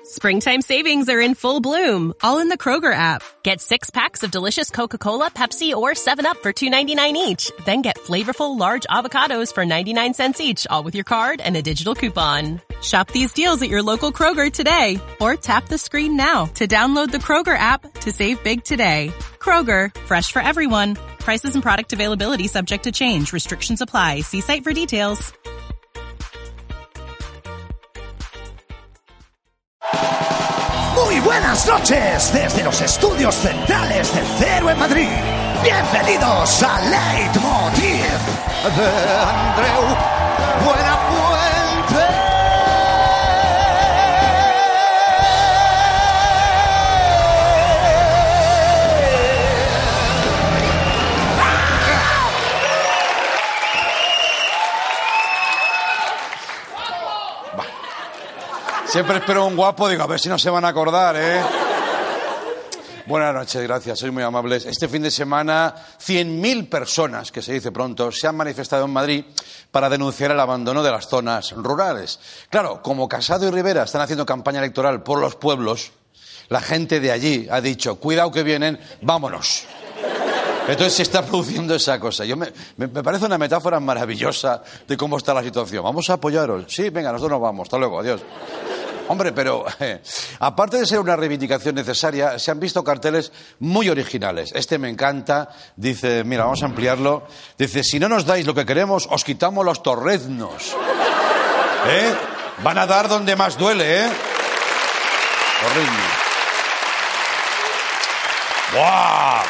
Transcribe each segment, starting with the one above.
Springtime savings are in full bloom, all in the Kroger app. Get 6 packs of delicious Coca-Cola, Pepsi, or 7-Up for $2.99 each. Then get flavorful large avocados for 99 cents each, all with your card and a digital coupon. Shop these deals at your local Kroger today, or tap the screen now to download the Kroger app to save big today. Kroger, fresh for everyone. Prices and product availability subject to change. Restrictions apply. See site for details. Muy buenas noches desde los estudios centrales de Cero en Madrid. Bienvenidos a Leitmotiv de Andreu Buenafuente. Siempre espero un guapo, digo, a ver si no se van a acordar, ¿eh? Buenas noches, gracias, sois muy amables. Este fin de semana, 100.000 personas, que se dice pronto, se han manifestado en Madrid para denunciar el abandono de las zonas rurales. Claro, como Casado y Rivera están haciendo campaña electoral por los pueblos, la gente de allí ha dicho, cuidado que vienen, vámonos. Entonces se está produciendo esa cosa. Me parece una metáfora maravillosa de cómo está la situación. Vamos a apoyaros. Sí, venga, nosotros nos vamos. Hasta luego, adiós. Hombre, pero aparte de ser una reivindicación necesaria, se han visto carteles muy originales. Este me encanta. Dice, mira, vamos a ampliarlo. Dice, si no nos dais lo que queremos, os quitamos los torreznos. Van a dar donde más duele, Torreznos. ¡Buah!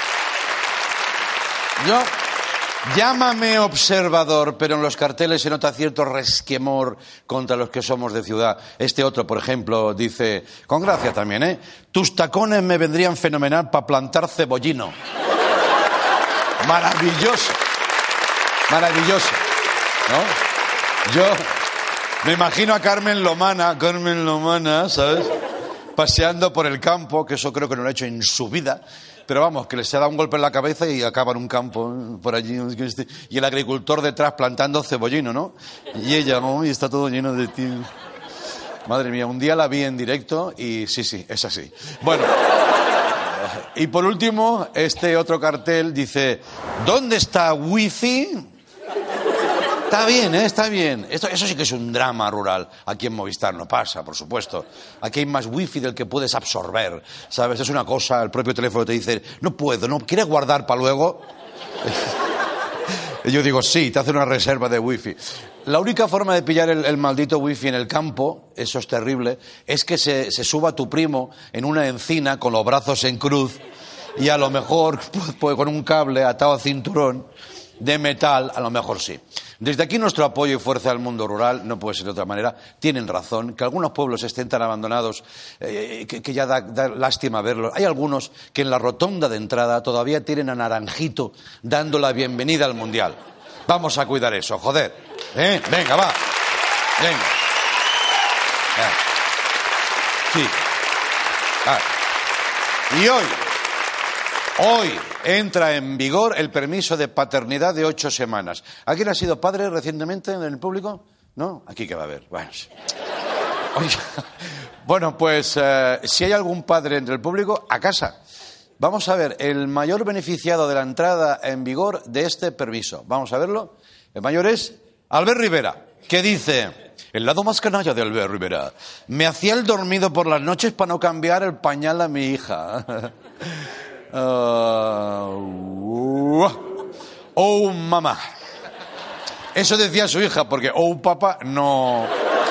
Llámame observador, pero en los carteles se nota cierto resquemor contra los que somos de ciudad. Este otro, por ejemplo, dice, con gracia también, tus tacones me vendrían fenomenal para plantar cebollino. Maravilloso. Maravilloso. ¿No? Yo me imagino a Carmen Lomana, ¿sabes? Paseando por el campo, que eso creo que no lo ha hecho en su vida. Pero vamos, que les ha dado un golpe en la cabeza y acaba en un campo por allí. Y el agricultor detrás plantando cebollino, ¿no? Y ella, y está todo lleno de ti. Madre mía, un día la vi en directo y sí, es así. Bueno, y por último, este otro cartel dice, ¿dónde está Wi-Fi? Está bien, está bien. Eso sí que es un drama rural. Aquí en Movistar no pasa, por supuesto. Aquí hay más wifi del que puedes absorber, ¿sabes? Es una cosa, el propio teléfono te dice, no puedo, ¿no? ¿Quieres guardar para luego? Y yo digo, sí, te hace una reserva de wifi. La única forma de pillar el maldito wifi en el campo, eso es terrible, es que se suba tu primo en una encina con los brazos en cruz y a lo mejor pues, con un cable atado a cinturón de metal, a lo mejor sí. Desde aquí nuestro apoyo y fuerza al mundo rural, no puede ser de otra manera. Tienen razón, que algunos pueblos estén tan abandonados que ya da lástima verlos. Hay algunos que en la rotonda de entrada todavía tienen a Naranjito dando la bienvenida al Mundial. Vamos a cuidar eso, joder. Venga, va. Venga. Sí. Y hoy entra en vigor el permiso de paternidad de 8 semanas. ¿Alguien ha sido padre recientemente en el público? ¿No? Aquí que va a haber. Bueno, pues si hay algún padre entre el público, a casa. Vamos a ver, el mayor beneficiado de la entrada en vigor de este permiso. Vamos a verlo. El mayor es Albert Rivera, que dice, el lado más canalla de Albert Rivera, me hacía el dormido por las noches para no cambiar el pañal a mi hija. Oh, mamá. Eso decía su hija, porque oh, papá, no.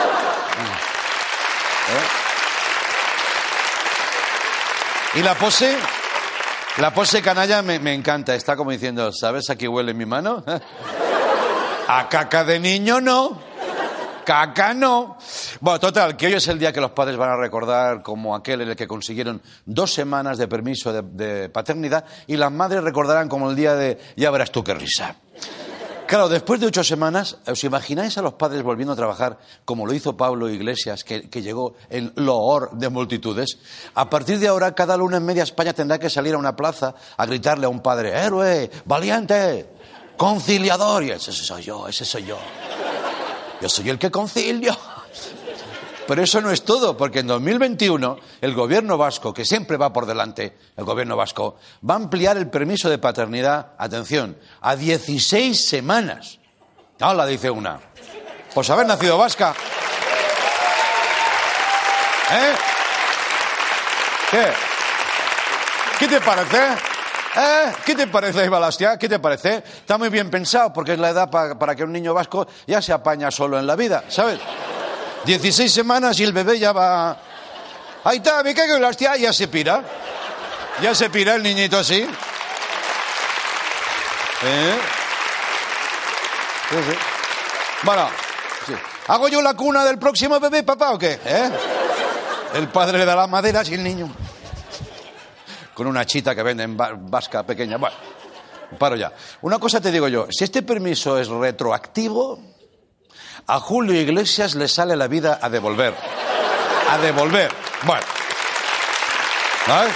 Y la pose canalla me encanta. Está como diciendo, ¿sabes a qué huele mi mano? A caca de niño no. Caca no. Bueno, total, que hoy es el día que los padres van a recordar como aquel en el que consiguieron 2 semanas de permiso de paternidad, y las madres recordarán como el día de ya verás tú qué risa. Claro, después de 8 semanas, ¿os imagináis a los padres volviendo a trabajar como lo hizo Pablo Iglesias, que llegó en loor de multitudes? A partir de ahora, cada lunes media España tendrá que salir a una plaza a gritarle a un padre, héroe, valiente, conciliador. Y ese soy yo. Yo soy el que concilio. Pero eso no es todo, porque en 2021 el gobierno vasco, que siempre va por delante, el gobierno vasco, va a ampliar el permiso de paternidad, atención, a 16 semanas. ¡Hala!, dice una. Pues haber nacido vasca. ¿Eh? ¿Qué te parece? ¿Qué te parece, Balastia? ¿Qué te parece? Está muy bien pensado, porque es la edad para que un niño vasco ya se apaña solo en la vida, ¿sabes? 16 semanas y el bebé ya va... Ahí está, me cago en la hostia, ya se pira. Ya se pira el niñito así. Sí, sí. Bueno, sí. ¿Hago yo la cuna del próximo bebé, papá, o qué? El padre le da la madera y el niño... Con una chita que venden vasca pequeña. Bueno, paro ya. Una cosa te digo yo, si este permiso es retroactivo, a Julio Iglesias le sale la vida a devolver. A devolver. Bueno. ¿Sabes?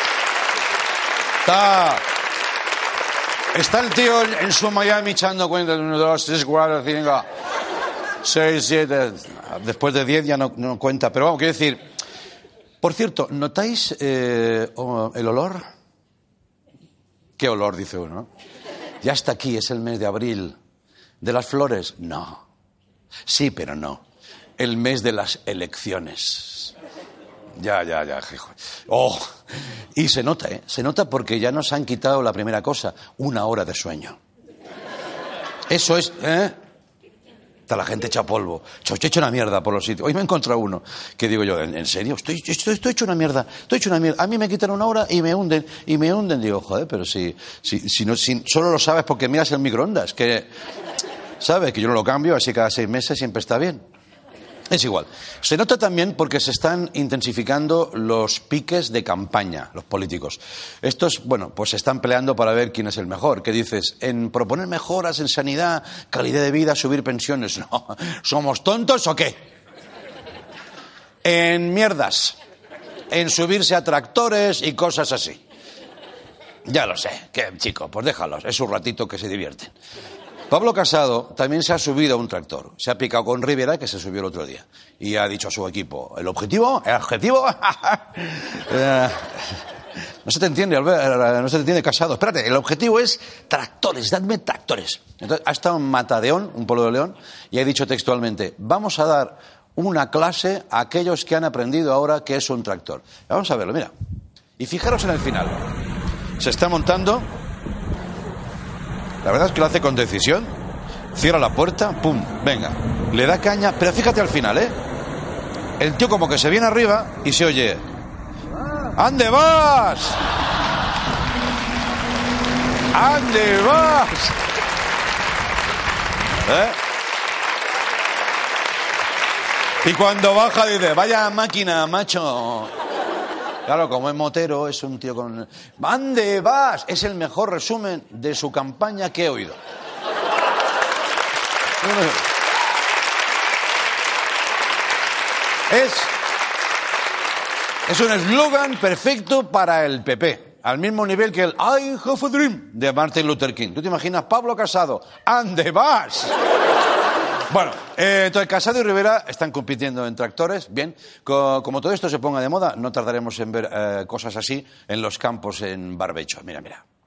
Está el tío en su Miami echando cuenta. 1, 2, 3, 4, 5, 6, 7. Después de 10 ya no cuenta. Pero vamos, quiero decir... Por cierto, ¿notáis el olor? ¿Qué olor, dice uno? Ya está aquí, es el mes de abril. ¿De las flores? No. Sí, pero no. El mes de las elecciones. Ya. Oh, y se nota, ¿eh? Se nota porque ya nos han quitado la primera cosa, 1 hora de sueño. Eso es, Está la gente hecha polvo. Yo he hecho una mierda por los sitios. Hoy me he encontrado uno que digo yo, ¿en serio? Estoy hecho una mierda. Estoy hecho una mierda. A mí me quitan 1 hora y me hunden. Digo, joder, pero si solo lo sabes porque miras el microondas. Que sabes que yo no lo cambio, así cada 6 meses siempre está bien. Es igual. Se nota también porque se están intensificando los piques de campaña, los políticos. Estos, bueno, pues se están peleando para ver quién es el mejor. ¿Qué dices? En proponer mejoras en sanidad, calidad de vida, subir pensiones. No, ¿somos tontos o qué? En mierdas. En subirse a tractores y cosas así. Ya lo sé. Que, chico, pues déjalos. Es un ratito que se divierten. Pablo Casado también se ha subido a un tractor. Se ha picado con Rivera, que se subió el otro día. Y ha dicho a su equipo, ¿el objetivo? No se te entiende, Albert, no se te entiende, Casado. Espérate, el objetivo es tractores, dadme tractores. Entonces, ha estado en Matadeón, un pueblo de León, y ha dicho textualmente, vamos a dar una clase a aquellos que han aprendido ahora qué es un tractor. Vamos a verlo, mira. Y fijaros en el final. Se está montando... La verdad es que lo hace con decisión. Cierra la puerta, pum, venga. Le da caña, pero fíjate al final, El tío como que se viene arriba y se oye... ¡Ande vas! ¡Ande vas! Y cuando baja dice, vaya máquina, macho... Claro, como es motero, es un tío con... ¿Dónde vas? Es el mejor resumen de su campaña que he oído. Es un eslogan perfecto para el PP. Al mismo nivel que el I have a dream de Martin Luther King. ¿Tú te imaginas Pablo Casado? ¿Dónde vas? Bueno, entonces Casado y Rivera están compitiendo en tractores. Bien, como todo esto se ponga de moda, no tardaremos en ver cosas así en los campos en barbecho. Mira.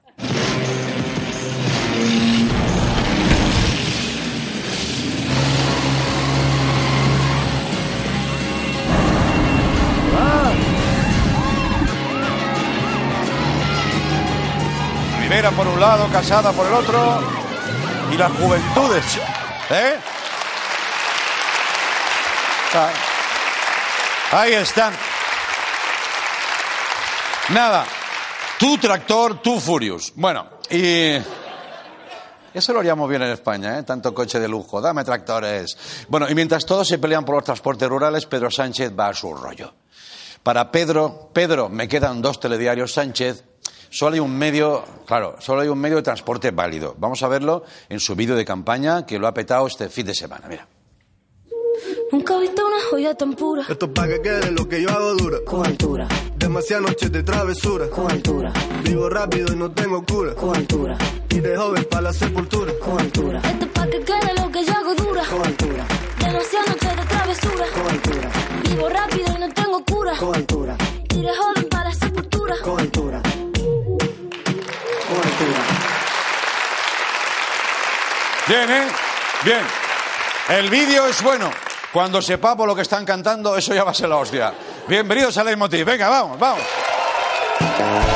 Rivera por un lado, Casado por el otro. Y las juventudes, Ahí están. Nada. Tu tractor, tu Furious. Bueno, y... Eso lo haríamos bien en España, Tanto coche de lujo. Dame tractores. Bueno, y mientras todos se pelean por los transportes rurales, Pedro Sánchez va a su rollo. Para Pedro, me quedan 2 telediarios Sánchez. Solo hay un medio de transporte válido. Vamos a verlo en su vídeo de campaña, que lo ha petado este fin de semana. Mira. Nunca he visto una joya tan pura. Esto es pa' que quede lo que yo hago dura. Con altura. Demasiadas noches de travesura. Con altura. Vivo rápido y no tengo cura. Con altura. Y de joven pa' la sepultura. Con altura. Esto es pa' que quede lo que yo hago dura. Con altura. Demasiadas noches de travesura. Coventura, Vivo rápido y no tengo cura. coventura, Iré joven para la sepultura. coventura, coventura. Bien, ¿eh? Bien. El vídeo es bueno. Cuando sepamos lo que están cantando, eso ya va a ser la hostia. Bienvenidos a Leitmotiv. Venga, vamos, vamos.